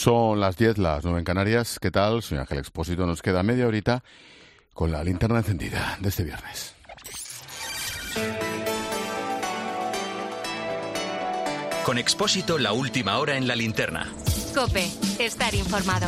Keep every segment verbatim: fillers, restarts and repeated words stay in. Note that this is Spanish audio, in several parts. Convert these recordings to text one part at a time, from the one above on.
Son las diez, las nueve en Canarias. ¿Qué tal? Soy Ángel Expósito. Nos queda media horita con la linterna encendida de este viernes. Con Expósito, la última hora en la linterna. COPE, estar informado.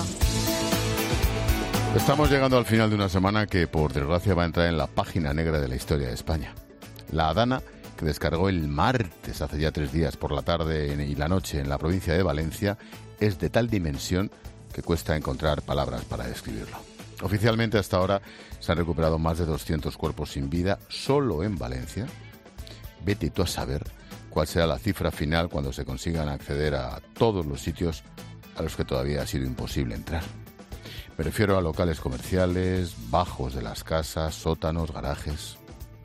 Estamos llegando al final de una semana que, por desgracia, va a entrar en la página negra de la historia de España. La Dana, que descargó el martes, hace ya tres días, por la tarde y la noche en la provincia de Valencia, es de tal dimensión que cuesta encontrar palabras para describirlo. Oficialmente, hasta ahora, se han recuperado más de doscientos cuerpos sin vida solo en Valencia. Vete tú a saber cuál será la cifra final cuando se consigan acceder a todos los sitios a los que todavía ha sido imposible entrar. Me refiero a locales comerciales, bajos de las casas, sótanos, garajes.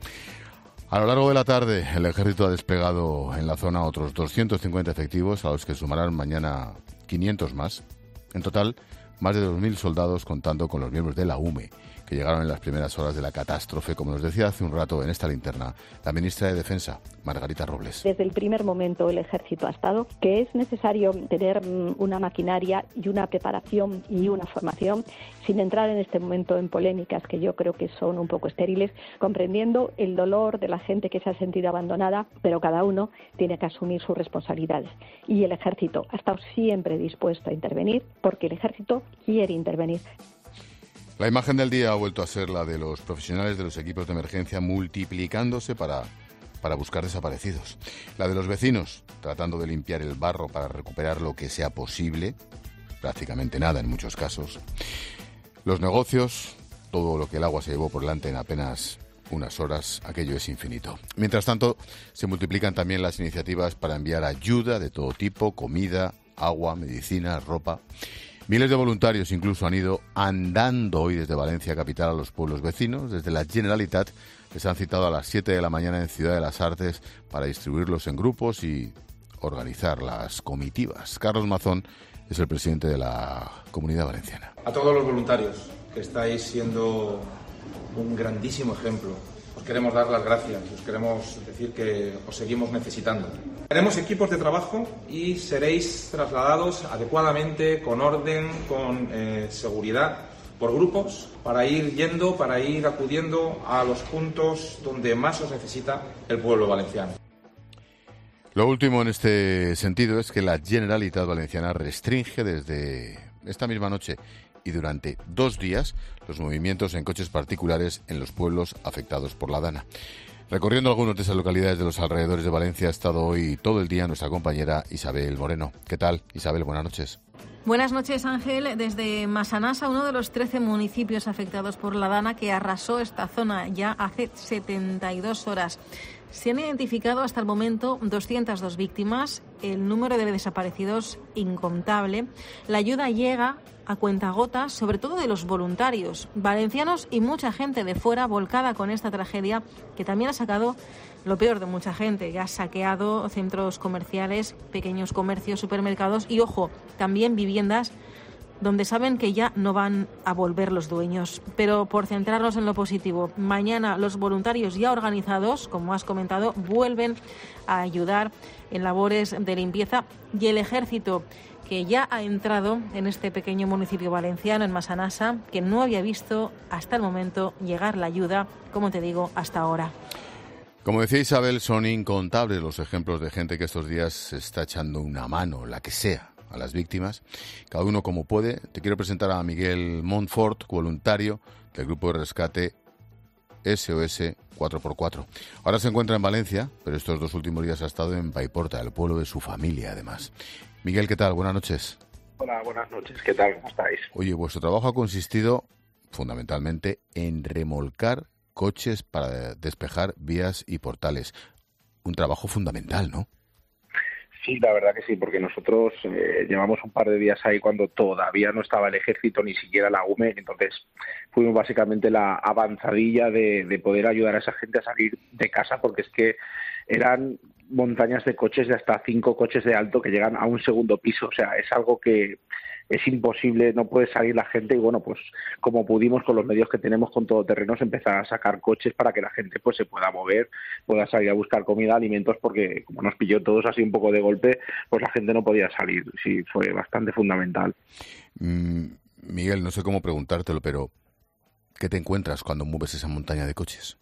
A lo largo de la tarde, el ejército ha desplegado en la zona otros doscientos cincuenta efectivos, a los que sumarán mañana quinientos más. En total, más de dos mil soldados, contando con los miembros de la U M E, que llegaron en las primeras horas de la catástrofe, como nos decía hace un rato en esta linterna la ministra de Defensa, Margarita Robles. Desde el primer momento el ejército ha estado, que es necesario tener una maquinaria y una preparación y una formación, sin entrar en este momento en polémicas que yo creo que son un poco estériles, comprendiendo el dolor de la gente que se ha sentido abandonada, pero cada uno tiene que asumir sus responsabilidades. Y el ejército ha estado siempre dispuesto a intervenir, porque el ejército quiere intervenir. La imagen del día ha vuelto a ser la de los profesionales de los equipos de emergencia multiplicándose para, para buscar desaparecidos. La de los vecinos tratando de limpiar el barro para recuperar lo que sea posible, prácticamente nada en muchos casos. Los negocios, todo lo que el agua se llevó por delante en apenas unas horas, aquello es infinito. Mientras tanto, se multiplican también las iniciativas para enviar ayuda de todo tipo, comida, agua, medicina, ropa. Miles de voluntarios incluso han ido andando hoy desde Valencia capital a los pueblos vecinos. Desde la Generalitat les han citado a las siete de la mañana en Ciudad de las Artes para distribuirlos en grupos y organizar las comitivas. Carlos Mazón es el presidente de la Comunidad Valenciana. A todos los voluntarios que estáis siendo un grandísimo ejemplo, os queremos dar las gracias, os queremos decir que os seguimos necesitando. Tenemos equipos de trabajo y seréis trasladados adecuadamente, con orden, con eh, seguridad, por grupos, para ir yendo, para ir acudiendo a los puntos donde más os necesita el pueblo valenciano. Lo último en este sentido es que la Generalitat Valenciana restringe desde esta misma noche y durante dos días los movimientos en coches particulares en los pueblos afectados por la Dana. Recorriendo algunas de esas localidades de los alrededores de Valencia ha estado hoy todo el día nuestra compañera Isabel Moreno. ¿Qué tal, Isabel? Buenas noches. Buenas noches, Ángel. Desde Massanassa, uno de los trece municipios afectados por la Dana que arrasó esta zona ya hace setenta y dos horas. Se han identificado hasta el momento doscientas dos víctimas, el número de desaparecidos incontable. La ayuda llega a cuentagotas, sobre todo de los voluntarios valencianos y mucha gente de fuera volcada con esta tragedia que también ha sacado lo peor de mucha gente, que ha saqueado centros comerciales, pequeños comercios, supermercados y, ojo, también viviendas donde saben que ya no van a volver los dueños. Pero por centrarnos en lo positivo, mañana los voluntarios ya organizados, como has comentado, vuelven a ayudar en labores de limpieza y el ejército, que ya ha entrado en este pequeño municipio valenciano, en Massanassa, que no había visto hasta el momento llegar la ayuda, como te digo, hasta ahora. Como decía Isabel, son incontables los ejemplos de gente que estos días se está echando una mano, la que sea, a las víctimas, cada uno como puede. Te quiero presentar a Miguel Montfort, voluntario del grupo de rescate S O S cuatro por cuatro. Ahora se encuentra en Valencia, pero estos dos últimos días ha estado en Paiporta, el pueblo de su familia, además. Miguel, ¿qué tal? Buenas noches. Hola, buenas noches. ¿Qué tal? ¿Cómo estáis? Oye, vuestro trabajo ha consistido fundamentalmente en remolcar coches para despejar vías y portales. Un trabajo fundamental, ¿no? Sí, la verdad que sí, porque nosotros eh, llevamos un par de días ahí cuando todavía no estaba el ejército, ni siquiera la U M E, entonces fuimos básicamente la avanzadilla de, de poder ayudar a esa gente a salir de casa, porque es que eran montañas de coches de hasta cinco coches de alto que llegan a un segundo piso. O sea, es algo que es imposible, no puede salir la gente y bueno, pues como pudimos con los medios que tenemos con todoterrenos empezar a sacar coches para que la gente pues se pueda mover, pueda salir a buscar comida, alimentos, porque como nos pilló todos así un poco de golpe, pues la gente no podía salir. Sí, fue bastante fundamental. Mm, Miguel, no sé cómo preguntártelo, pero ¿qué te encuentras cuando mueves esa montaña de coches?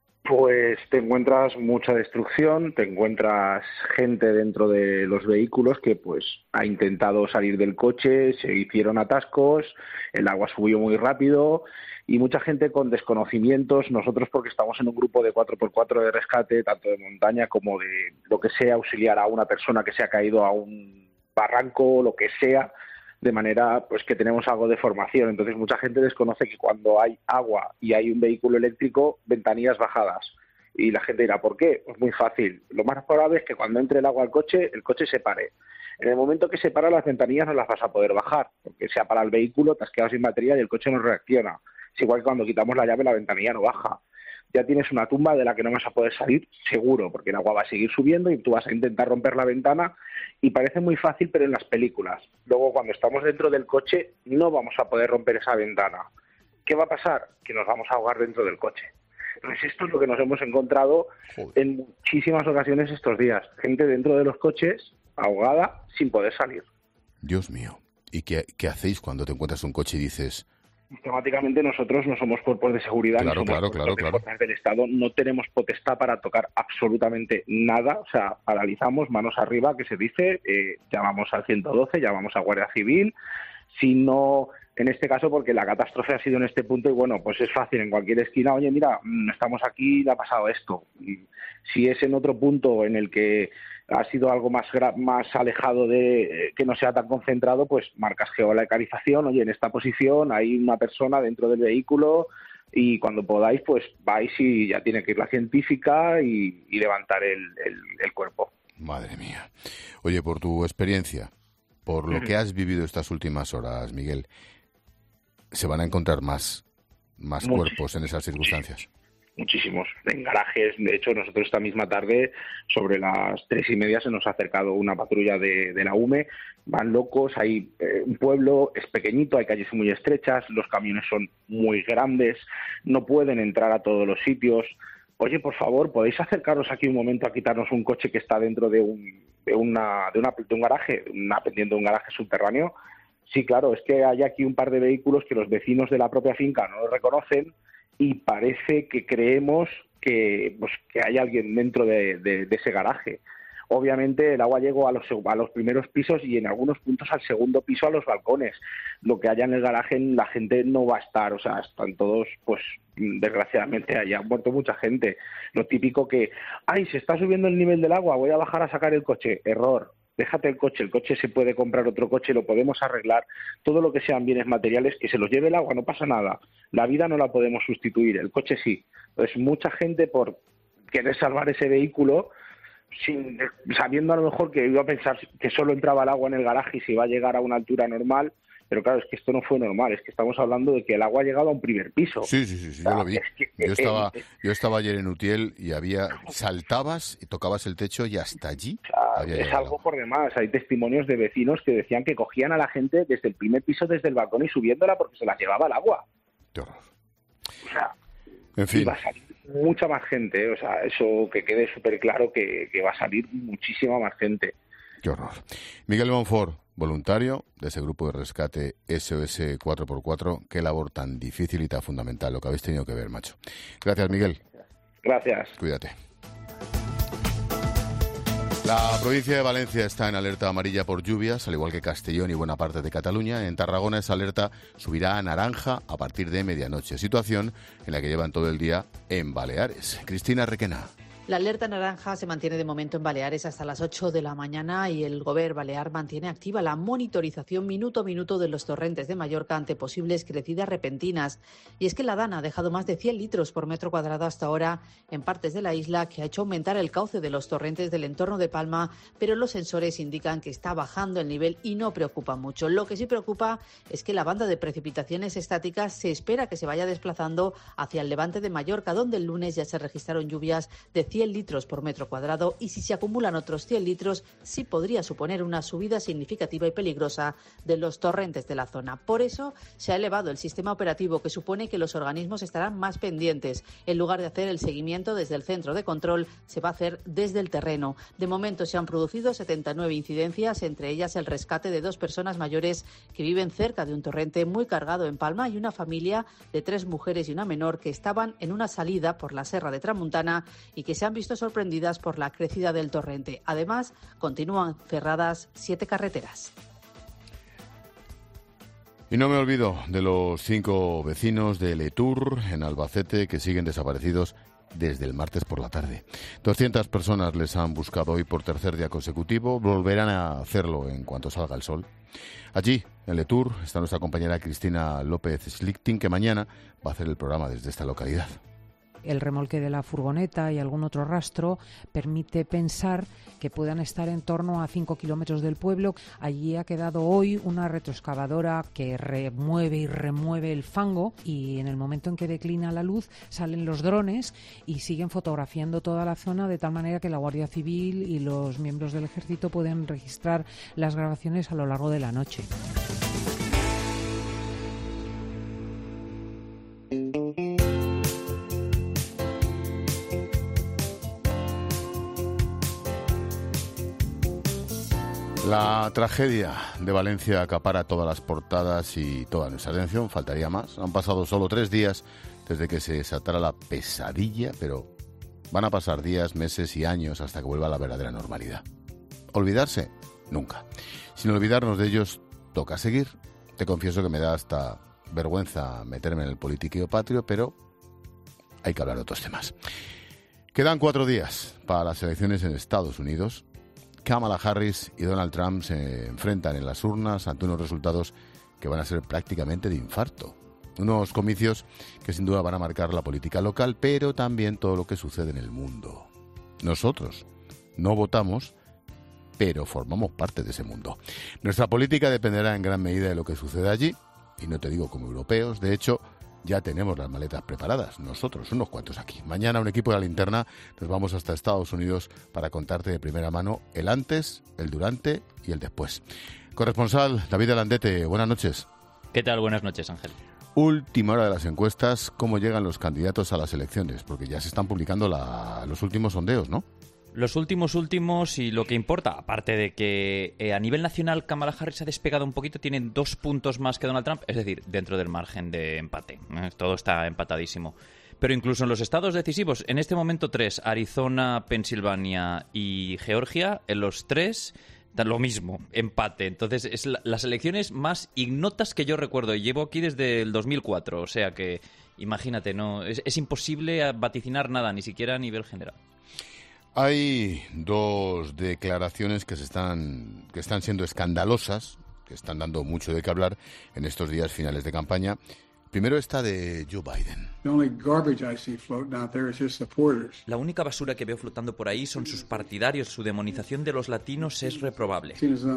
Pues te encuentras mucha destrucción, te encuentras gente dentro de los vehículos que pues ha intentado salir del coche, se hicieron atascos, el agua subió muy rápido y mucha gente con desconocimientos. Nosotros, porque estamos en un grupo de cuatro por cuatro de rescate, tanto de montaña como de lo que sea, auxiliar a una persona que se ha caído a un barranco, lo que sea, de manera pues que tenemos algo de formación. Entonces mucha gente desconoce que cuando hay agua y hay un vehículo eléctrico, ventanillas bajadas. Y la gente dirá, ¿por qué? Pues muy fácil. Lo más probable es que cuando entre el agua al coche, el coche se pare. En el momento que se para, las ventanillas no las vas a poder bajar, porque se ha parado el vehículo, te has quedado sin batería y el coche no reacciona. Es igual que cuando quitamos la llave, la ventanilla no baja. Ya tienes una tumba de la que no vas a poder salir seguro, porque el agua va a seguir subiendo y tú vas a intentar romper la ventana y parece muy fácil, pero en las películas. Luego, cuando estamos dentro del coche, no vamos a poder romper esa ventana. ¿Qué va a pasar? Que nos vamos a ahogar dentro del coche. Entonces, esto es lo que nos hemos encontrado Joder. en muchísimas ocasiones estos días. Gente dentro de los coches, ahogada, sin poder salir. Dios mío. ¿Y qué, qué hacéis cuando te encuentras un coche y dices... Sistemáticamente nosotros no somos cuerpos de seguridad, claro, ni somos claro, claro, claro. claro. del Estado, no tenemos potestad para tocar absolutamente nada, o sea, paralizamos, manos arriba, que se dice, eh, llamamos al ciento doce, llamamos a Guardia Civil, si no, en este caso, porque la catástrofe ha sido en este punto y bueno, pues es fácil, en cualquier esquina, oye, mira, estamos aquí, le ha pasado esto. Y si es en otro punto en el que ha sido algo más más alejado de eh, que no sea tan concentrado, pues marcas geolocalización, oye, en esta posición hay una persona dentro del vehículo y cuando podáis, pues vais y ya tiene que ir la científica y, y levantar el, el, el cuerpo. Madre mía. Oye, por tu experiencia, por lo que has vivido estas últimas horas, Miguel, ¿se van a encontrar más, más cuerpos en esas circunstancias? Muchísimos, en garajes. De hecho, nosotros esta misma tarde, sobre las tres y media, se nos ha acercado una patrulla de, de la U M E. Van locos, hay eh, un pueblo, es pequeñito, hay calles muy estrechas, los camiones son muy grandes, no pueden entrar a todos los sitios. Oye, por favor, ¿podéis acercaros aquí un momento a quitarnos un coche que está dentro de un, de una, de una, de un garaje, una pendiente de un garaje subterráneo? Sí, claro, es que hay aquí un par de vehículos que los vecinos de la propia finca no los reconocen y parece que creemos que, pues, que hay alguien dentro de, de, de ese garaje. Obviamente el agua llegó a los, a los primeros pisos y en algunos puntos al segundo piso, a los balcones. Lo que haya en el garaje la gente no va a estar, o sea, están todos, pues desgraciadamente haya muerto mucha gente. Lo típico que, ay, se está subiendo el nivel del agua, voy a bajar a sacar el coche. Error. Déjate el coche, el coche se puede comprar otro coche, lo podemos arreglar. Todo lo que sean bienes materiales, que se los lleve el agua, no pasa nada. La vida no la podemos sustituir, el coche sí. Entonces, mucha gente por querer salvar ese vehículo, sin, sabiendo a lo mejor que iba a pensar que solo entraba el agua en el garaje y se iba a llegar a una altura normal, pero claro, es que esto no fue normal, es que estamos hablando de que el agua ha llegado a un primer piso. Sí, sí, sí, sí, yo lo vi. Es que, yo, estaba, eh, yo estaba ayer en Utiel y había saltabas y tocabas el techo y hasta allí o sea, había es llegado. Algo por demás. Hay testimonios de vecinos que decían que cogían a la gente desde el primer piso, desde el balcón y subiéndola porque se la llevaba el agua. Qué horror. O sea, en fin. Va a salir mucha más gente, ¿eh? O sea, eso que quede súper claro que, que va a salir muchísima más gente. Qué horror. Miguel Monfort, voluntario de ese grupo de rescate S O S cuatro por cuatro. Qué labor tan difícil y tan fundamental lo que habéis tenido que ver, macho. Gracias, Miguel. Gracias. Cuídate. La provincia de Valencia está en alerta amarilla por lluvias, al igual que Castellón y buena parte de Cataluña. En Tarragona esa alerta subirá a naranja a partir de medianoche, situación en la que llevan todo el día en Baleares. Cristina Requena. La alerta naranja se mantiene de momento en Baleares hasta las ocho de la mañana y el Govern Balear mantiene activa la monitorización minuto a minuto de los torrentes de Mallorca ante posibles crecidas repentinas. Y es que la Dana ha dejado más de cien litros por metro cuadrado hasta ahora en partes de la isla, que ha hecho aumentar el cauce de los torrentes del entorno de Palma, pero los sensores indican que está bajando el nivel y no preocupa mucho. Lo que sí preocupa es que la banda de precipitaciones estáticas se espera que se vaya desplazando hacia el levante de Mallorca, donde el lunes ya se registraron lluvias de ciento cien litros por metro cuadrado y si se acumulan otros cien litros sí podría suponer una subida significativa y peligrosa de los torrentes de la zona. Por eso se ha elevado el sistema operativo, que supone que los organismos estarán más pendientes. En lugar de hacer el seguimiento desde el centro de control, se va a hacer desde el terreno. De momento se han producido setenta y nueve incidencias, entre ellas el rescate de dos personas mayores que viven cerca de un torrente muy cargado en Palma y una familia de tres mujeres y una menor que estaban en una salida por la Serra de Tramuntana y que se han visto sorprendidas por la crecida del torrente. Además, continúan cerradas siete carreteras. Y no me olvido de los cinco vecinos de Letur, en Albacete, que siguen desaparecidos desde el martes por la tarde. doscientas personas les han buscado hoy por tercer día consecutivo. Volverán a hacerlo en cuanto salga el sol. Allí, en Letur, está nuestra compañera Cristina López Slichting, que mañana va a hacer el programa desde esta localidad. El remolque de la furgoneta y algún otro rastro permite pensar que puedan estar en torno a cinco kilómetros del pueblo. Allí ha quedado hoy una retroexcavadora que remueve y remueve el fango, y en el momento en que declina la luz salen los drones y siguen fotografiando toda la zona, de tal manera que la Guardia Civil y los miembros del Ejército pueden registrar las grabaciones a lo largo de la noche. La tragedia de Valencia acapara todas las portadas y toda nuestra atención, faltaría más. Han pasado solo tres días desde que se desatara la pesadilla, pero van a pasar días, meses y años hasta que vuelva a la verdadera normalidad. ¿Olvidarse? Nunca. Sin olvidarnos de ellos, toca seguir. Te confieso que me da hasta vergüenza meterme en el politiqueo patrio, pero hay que hablar de otros temas. Quedan cuatro días para las elecciones en Estados Unidos. Kamala Harris y Donald Trump se enfrentan en las urnas ante unos resultados que van a ser prácticamente de infarto. Unos comicios que sin duda van a marcar la política local, pero también todo lo que sucede en el mundo. Nosotros no votamos, pero formamos parte de ese mundo. Nuestra política dependerá en gran medida de lo que suceda allí, y no te digo como europeos. De hecho, ya tenemos las maletas preparadas, nosotros, unos cuantos aquí. Mañana un equipo de La Linterna nos vamos hasta Estados Unidos para contarte de primera mano el antes, el durante y el después. Corresponsal David Alandete, buenas noches. ¿Qué tal? Buenas noches, Ángel. Última hora de las encuestas, ¿cómo llegan los candidatos a las elecciones? Porque ya se están publicando la, los últimos sondeos, ¿no? Los últimos últimos y lo que importa, aparte de que eh, a nivel nacional Kamala Harris ha despegado un poquito, tienen dos puntos más que Donald Trump, es decir, dentro del margen de empate. Eh, todo está empatadísimo. Pero incluso en los estados decisivos, en este momento tres, Arizona, Pensilvania y Georgia, en los tres da lo mismo, empate. Entonces, es la, las elecciones más ignotas que yo recuerdo, y llevo aquí desde el dos mil cuatro, o sea que, imagínate, no es, es imposible vaticinar nada, ni siquiera a nivel general. Hay dos declaraciones que se están que están siendo escandalosas, que están dando mucho de qué hablar en estos días finales de campaña. Primero esta de Joe Biden. La única basura que veo flotando por ahí son sus partidarios. Su demonización de los latinos es reprobable.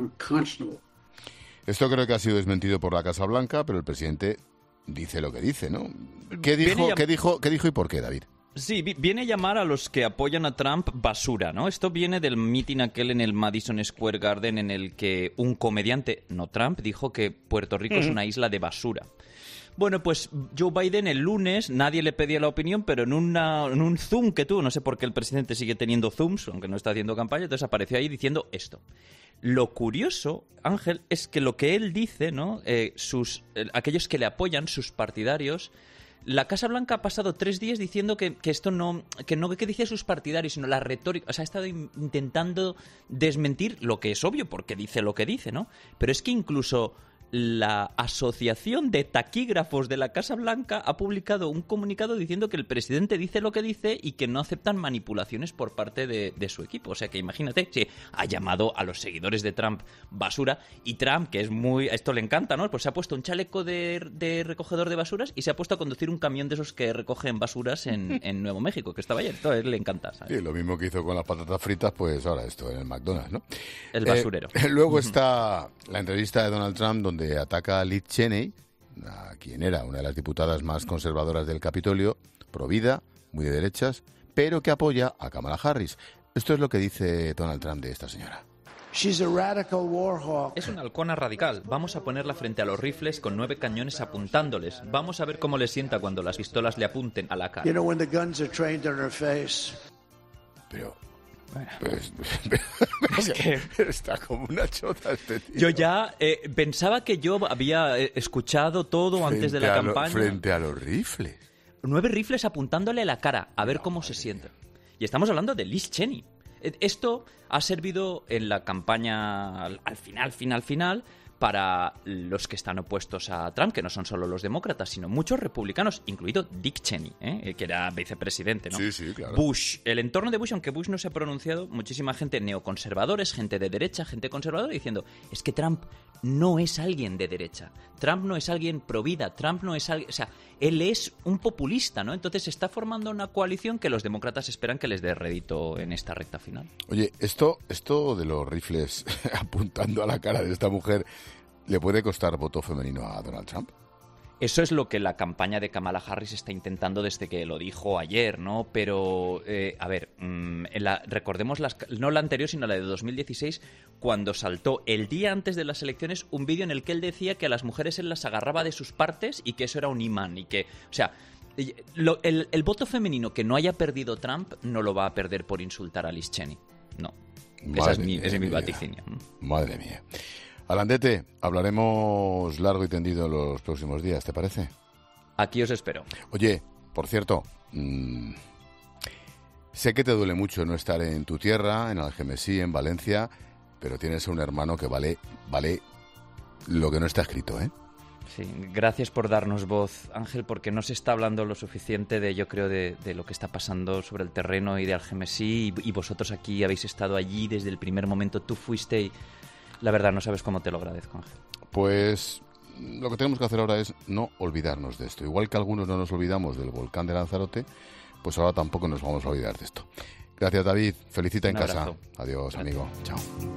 Esto creo que ha sido desmentido por la Casa Blanca, pero el presidente dice lo que dice, ¿no? ¿Qué dijo, ¿qué dijo, qué dijo y por qué, David? Sí, viene a llamar a los que apoyan a Trump basura, ¿no? Esto viene del mitin aquel en el Madison Square Garden en el que un comediante, no Trump, dijo que Puerto Rico mm. es una isla de basura. Bueno, pues Joe Biden el lunes, nadie le pedía la opinión, pero en, una, en un Zoom que tuvo, no sé por qué el presidente sigue teniendo Zooms, aunque no está haciendo campaña, entonces apareció ahí diciendo esto. Lo curioso, Ángel, es que lo que él dice, ¿no? Eh, sus, eh, aquellos que le apoyan, sus partidarios, la Casa Blanca ha pasado tres días diciendo que, que esto no, que no que dice sus partidarios, sino la retórica. O sea, ha estado in, intentando desmentir lo que es obvio, porque dice lo que dice, ¿no? Pero es que incluso la Asociación de Taquígrafos de la Casa Blanca ha publicado un comunicado diciendo que el presidente dice lo que dice y que no aceptan manipulaciones por parte de, de su equipo. O sea que imagínate, sí, ha llamado a los seguidores de Trump basura, y Trump, que es muy... a esto le encanta, ¿no? Pues se ha puesto un chaleco de, de recogedor de basuras y se ha puesto a conducir un camión de esos que recogen basuras en, en Nuevo México, que estaba ayer. Esto a él le encanta, ¿sabes? Sí, lo mismo que hizo con las patatas fritas, pues ahora esto en el McDonald's, ¿no? El basurero. Eh, luego está la entrevista de Donald Trump, donde ataca a Liz Cheney, a quien era una de las diputadas más conservadoras del Capitolio, provida, muy de derechas, pero que apoya a Kamala Harris. Esto es lo que dice Donald Trump de esta señora. Es una halcona radical. Vamos a ponerla frente a los rifles con nueve cañones apuntándoles. Vamos a ver cómo le sienta cuando las pistolas le apunten a la cara. Pero... Bueno, pues, es que está como una chota este tío. Yo ya eh, pensaba que yo había escuchado todo frente antes de la lo, campaña. Frente a los rifles. Nueve rifles apuntándole a la cara, a ver no, cómo se siente. Y estamos hablando de Liz Cheney. Esto ha servido en la campaña al final, final, final, para los que están opuestos a Trump, que no son solo los demócratas, sino muchos republicanos, incluido Dick Cheney, ¿eh? que era vicepresidente, ¿no? Sí, sí, claro. Bush, el entorno de Bush, aunque Bush no se ha pronunciado, muchísima gente neoconservadores, gente de derecha, gente conservadora, diciendo, es que Trump no es alguien de derecha, Trump no es alguien pro vida, Trump no es alguien... O sea, él es un populista, ¿no? Entonces se está formando una coalición que los demócratas esperan que les dé rédito en esta recta final. Oye, esto, esto de los rifles apuntando a la cara de esta mujer, ¿le puede costar voto femenino a Donald Trump? Eso es lo que la campaña de Kamala Harris está intentando desde que lo dijo ayer, ¿no? Pero, eh, a ver, mmm, en la, recordemos, las, no la anterior, sino la de dos mil dieciséis, cuando saltó el día antes de las elecciones un vídeo en el que él decía que a las mujeres él las agarraba de sus partes y que eso era un imán y que, o sea... Lo, el, el voto femenino que no haya perdido Trump no lo va a perder por insultar a Liz Cheney. No. Madre Esa es mi, mía, ese es mi vaticinio. Madre mía. Alandete, hablaremos largo y tendido en los próximos días, ¿te parece? Aquí os espero. Oye, por cierto, mmm, sé que te duele mucho no estar en tu tierra, en Algemesí, en Valencia, pero tienes a un hermano que vale, vale lo que no está escrito, ¿eh? Sí, gracias por darnos voz, Ángel, porque no se está hablando lo suficiente de, yo creo, de, de lo que está pasando sobre el terreno y de Algemesí, y, y vosotros aquí habéis estado allí desde el primer momento, tú fuiste y la verdad no sabes cómo te lo agradezco, Ángel. Pues lo que tenemos que hacer ahora es no olvidarnos de esto. Igual que algunos no nos olvidamos del volcán de Lanzarote, pues ahora tampoco nos vamos a olvidar de esto. Gracias, David. Felicita en casa. Adiós, amigo. Chao.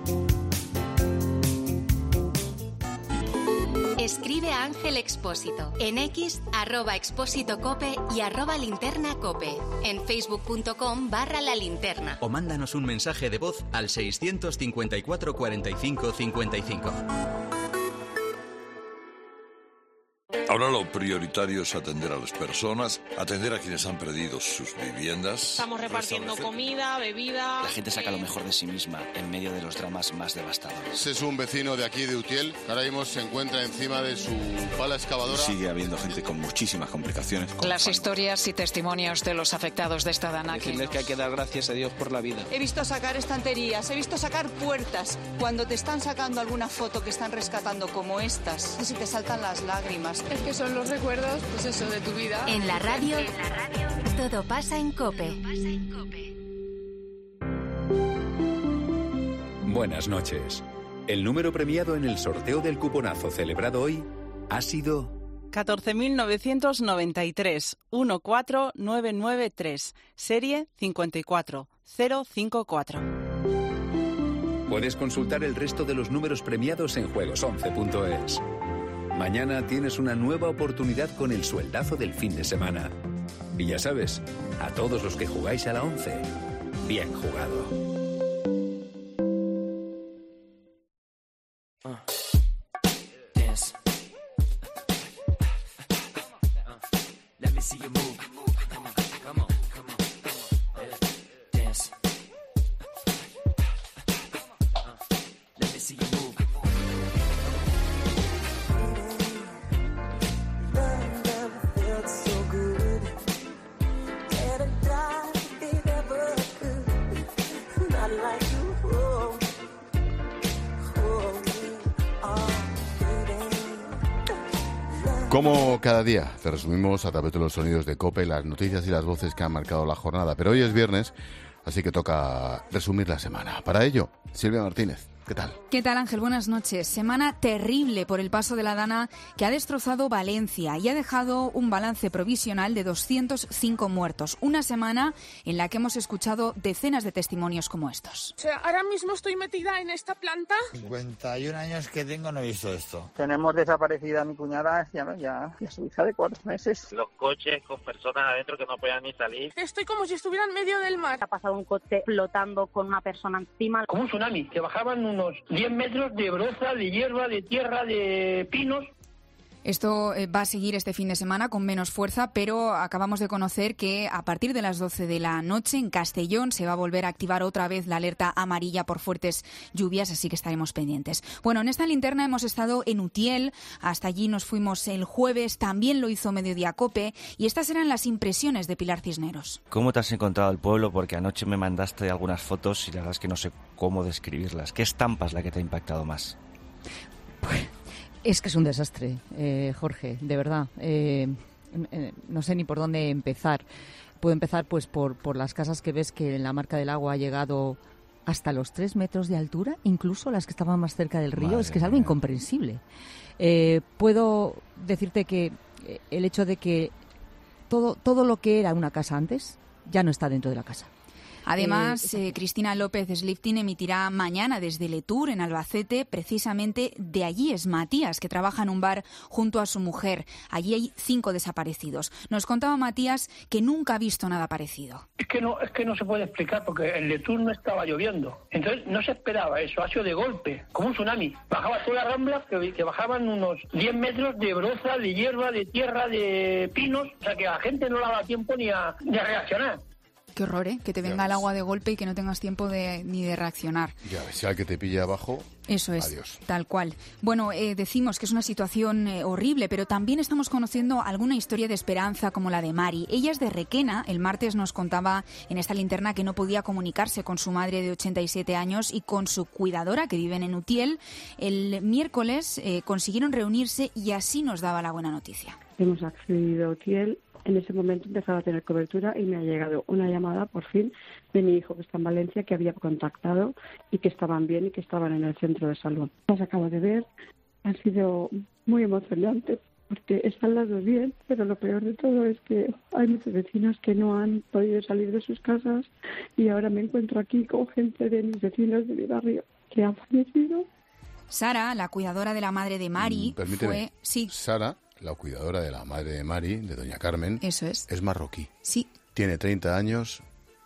Escribe a Ángel Expósito en X, arroba Expósito Cope y arroba Linterna Cope. En facebook.com barra La Linterna. O mándanos un mensaje de voz al seiscientos cincuenta y cuatro cuarenta y cinco cincuenta y cinco. Ahora lo prioritario es atender a las personas, atender a quienes han perdido sus viviendas. Estamos repartiendo comida, bebida... La gente saca lo mejor de sí misma en medio de los dramas más devastadores. Es un vecino de aquí de Utiel que ahora mismo se encuentra encima de su pala excavadora. Sigue habiendo gente con muchísimas complicaciones. Las historias y testimonios de los afectados de esta dana. Decirles que hay que dar gracias a Dios por la vida. He visto sacar estanterías, he visto sacar puertas. Cuando te están sacando alguna foto que están rescatando como estas, se te saltan las lágrimas. Es que son los recuerdos, pues eso, de tu vida. En la radio, en la radio todo pasa en COPE. Buenas noches. El número premiado en el sorteo del cuponazo celebrado hoy ha sido... catorce mil novecientos noventa y tres, uno cuatro nueve nueve tres, serie cincuenta y cuatro cero cincuenta y cuatro. Puedes consultar el resto de los números premiados en juegos once punto es. Mañana tienes una nueva oportunidad con el sueldazo del fin de semana. Y ya sabes, a todos los que jugáis a la once, bien jugado. Como cada día, te resumimos a través de los sonidos de COPE las noticias y las voces que han marcado la jornada. Pero hoy es viernes, así que toca resumir la semana. Para ello, Silvia Martínez. ¿qué tal? ¿Qué tal, Ángel? Buenas noches. Semana terrible por el paso de la Dana que ha destrozado Valencia y ha dejado un balance provisional de doscientos cinco muertos. Una semana en la que hemos escuchado decenas de testimonios como estos. O sea, ahora mismo estoy metida en esta planta. cincuenta y un años que tengo no he visto esto. Tenemos desaparecida a mi cuñada, ya, ya, ya su hija de cuatro meses. Los coches con personas adentro que no podían ni salir. Estoy como si estuviera en medio del mar. Ha pasado un coche flotando con una persona encima. Como un tsunami, que bajaban unos diez metros de broza, de hierba, de tierra, de pinos. Esto va a seguir este fin de semana con menos fuerza, pero acabamos de conocer que a partir de las doce de la noche en Castellón se va a volver a activar otra vez la alerta amarilla por fuertes lluvias, así que estaremos pendientes. Bueno, en esta linterna hemos estado en Utiel, hasta allí nos fuimos el jueves, también lo hizo Mediodía Cope, y estas eran las impresiones de Pilar Cisneros. ¿Cómo te has encontrado el pueblo? Porque anoche me mandaste algunas fotos y la verdad es que no sé cómo describirlas. ¿Qué estampa es la que te ha impactado más? Pues... Es que es un desastre, eh, Jorge, de verdad. Eh, eh, no sé ni por dónde empezar. Puedo empezar pues por, por las casas que ves que la marca del agua ha llegado hasta los tres metros de altura, incluso las que estaban más cerca del río. Madre es que es algo mía. Incomprensible. Eh, puedo decirte que el hecho de que todo, todo lo que era una casa antes ya no está dentro de la casa. Además, eh, Cristina López Sliftin emitirá mañana desde Letour, en Albacete. Precisamente de allí es Matías, que trabaja en un bar junto a su mujer. Allí hay cinco desaparecidos. Nos contaba Matías que nunca ha visto nada parecido. Es que no, es que no se puede explicar porque en Letour no estaba lloviendo. Entonces no se esperaba eso, ha sido de golpe, como un tsunami. Bajaba toda la rambla, que, que bajaban unos diez metros de broza, de hierba, de tierra, de pinos. O sea que a la gente no le daba tiempo ni a, ni a reaccionar. Qué horror, ¿eh? Que te venga el agua de golpe y que no tengas tiempo de, ni de reaccionar. Ya ves, si al que te pilla abajo, eso es, adiós. Tal cual. Bueno, eh, decimos que es una situación eh, horrible, pero también estamos conociendo alguna historia de esperanza como la de Mari. Ella es de Requena. El martes nos contaba en esta linterna que no podía comunicarse con su madre de ochenta y siete años y con su cuidadora, que viven en Utiel. El miércoles eh, consiguieron reunirse y así nos daba la buena noticia. Hemos accedido a Utiel. En ese momento empezaba a tener cobertura y me ha llegado una llamada, por fin, de mi hijo que está en Valencia, que había contactado y que estaban bien y que estaban en el centro de salud. Las acabo de ver, ha sido muy emocionante porque están las dos bien, pero lo peor de todo es que hay muchos vecinos que no han podido salir de sus casas y ahora me encuentro aquí con gente de mis vecinos de mi barrio que han fallecido. Sara, la cuidadora de la madre de Mari, mm, fue... Sí. Sara, la cuidadora de la madre de Mari, de doña Carmen, eso es. Es marroquí. Sí. Tiene treinta años,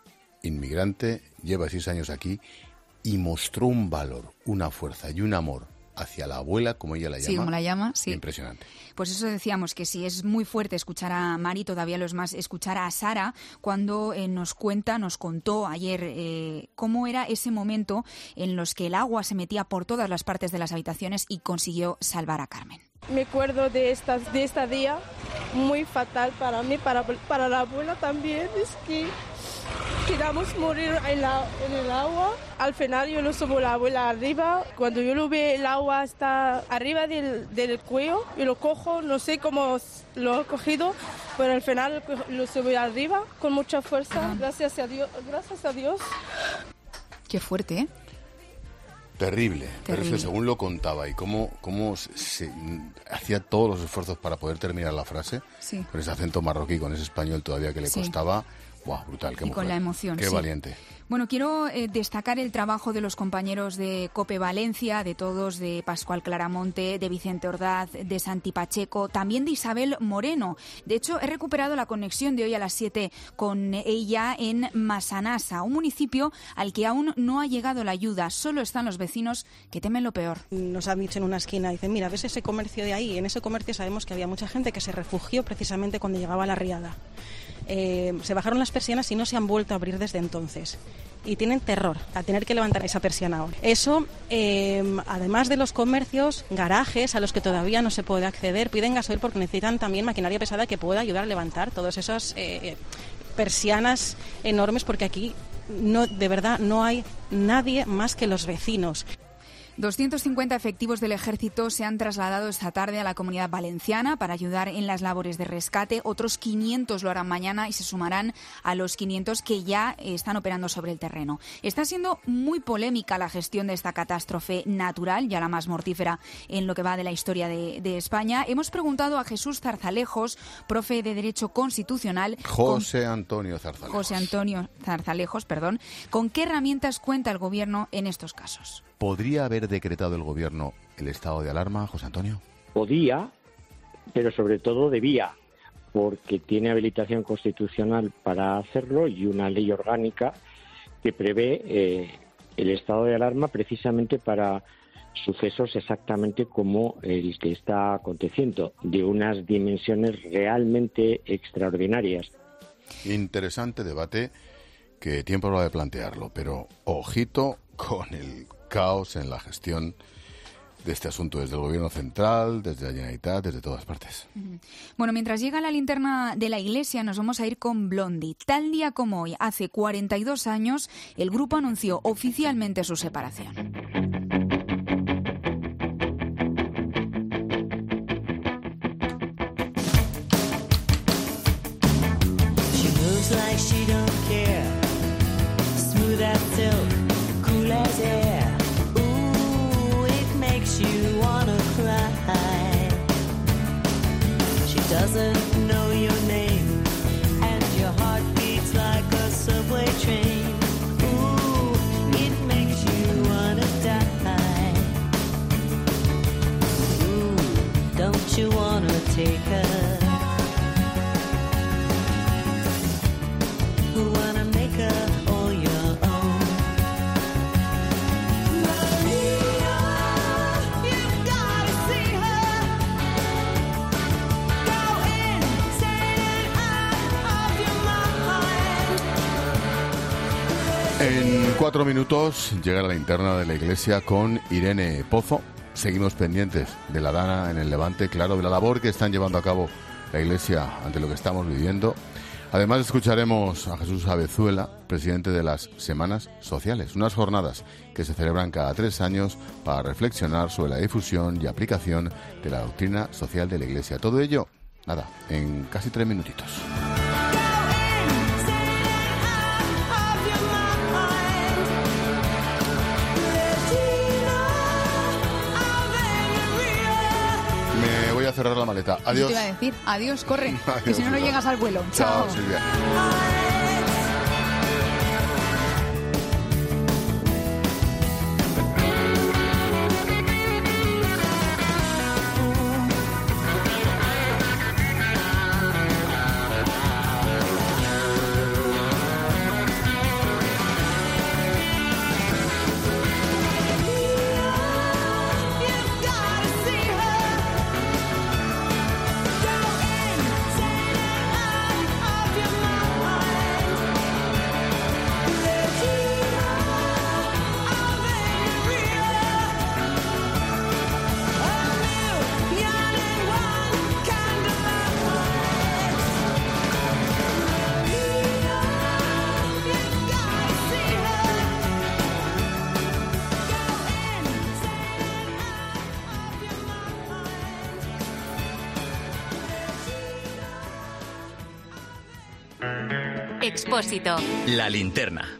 inmigrante, lleva seis años aquí y mostró un valor, una fuerza y un amor hacia la abuela, como ella la llama. Sí, como la llama, sí. Impresionante. Pues eso decíamos, que si es muy fuerte escuchar a Mari, todavía lo es más escuchar a Sara cuando eh, nos cuenta, nos contó ayer eh, cómo era ese momento en los que el agua se metía por todas las partes de las habitaciones y consiguió salvar a Carmen. Me acuerdo de esta, de esta día muy fatal para mí, para, para la abuela también, es que queríamos morir en, la, en el agua. Al final yo lo subo la abuela arriba. Cuando yo lo veo, el agua está arriba del, del cuello. Yo lo cojo, no sé cómo lo he cogido, pero al final lo subo arriba con mucha fuerza. Gracias a Dios. Gracias a Dios. Qué fuerte, ¿eh? Terrible, Terrible. Pero es que según lo contaba y cómo, cómo se, se hacía todos los esfuerzos para poder terminar la frase, sí. Con ese acento marroquí, con ese español todavía que le sí. costaba. ¡Wow! Brutal, qué y mujer. Con la emoción, qué sí. valiente. Bueno, quiero eh, destacar el trabajo de los compañeros de COPE Valencia, de todos, de Pascual Claramonte, de Vicente Ordaz, de Santi Pacheco, también de Isabel Moreno. De hecho, he recuperado la conexión de hoy a las siete con ella en Massanassa, un municipio al que aún no ha llegado la ayuda. Solo están los vecinos que temen lo peor. Nos han dicho en una esquina, dicen, mira, ¿ves ese comercio de ahí? En ese comercio sabemos que había mucha gente que se refugió precisamente cuando llegaba la riada. Eh, se bajaron las persianas y no se han vuelto a abrir desde entonces. Y tienen terror a tener que levantar esa persiana ahora. Eso, eh, además de los comercios, garajes a los que todavía no se puede acceder, piden gasoil porque necesitan también maquinaria pesada que pueda ayudar a levantar todas esas eh, persianas enormes, porque aquí no, de verdad no hay nadie más que los vecinos. doscientos cincuenta efectivos del Ejército se han trasladado esta tarde a la Comunidad Valenciana para ayudar en las labores de rescate. Otros quinientos lo harán mañana y se sumarán a los quinientos que ya están operando sobre el terreno. Está siendo muy polémica la gestión de esta catástrofe natural, ya la más mortífera en lo que va de la historia de, de España. Hemos preguntado a Jesús Zarzalejos, profe de Derecho Constitucional. José Antonio Zarzalejos. José Antonio Zarzalejos, perdón. ¿Con qué herramientas cuenta el Gobierno en estos casos? ¿Podría haber decretado el Gobierno el estado de alarma, José Antonio? Podía, pero sobre todo debía, porque tiene habilitación constitucional para hacerlo y una ley orgánica que prevé eh, el estado de alarma precisamente para sucesos exactamente como el que está aconteciendo, de unas dimensiones realmente extraordinarias. Interesante debate que tiempo habrá de plantearlo, pero ojito con el caos en la gestión de este asunto desde el Gobierno central, desde la Generalitat, desde todas partes. Bueno, mientras llega la linterna de la Iglesia, nos vamos a ir con Blondie. Tal día como hoy, hace cuarenta y dos años, el grupo anunció oficialmente su separación. She moves like she don't care. Smooth as silk, cool as air. You wanna cry. She doesn't know your name, and your heart beats like a subway train. Ooh, it makes you wanna die. Ooh, don't you wanna take her? Who wanna make her all your own? En cuatro minutos llega la linterna de la Iglesia con Irene Pozo. Seguimos pendientes de la Dana en el Levante, claro, de la labor que están llevando a cabo la Iglesia ante lo que estamos viviendo. Además escucharemos a Jesús Avezuela, presidente de las Semanas Sociales, unas jornadas que se celebran cada tres años para reflexionar sobre la difusión y aplicación de la doctrina social de la Iglesia. Todo ello, nada, en casi tres minutitos. Voy a cerrar la maleta. Adiós. Te iba a decir, adiós, corre, Adiós, que si no, no llegas al vuelo. Chao. Chao, Silvia. Expósito. La linterna.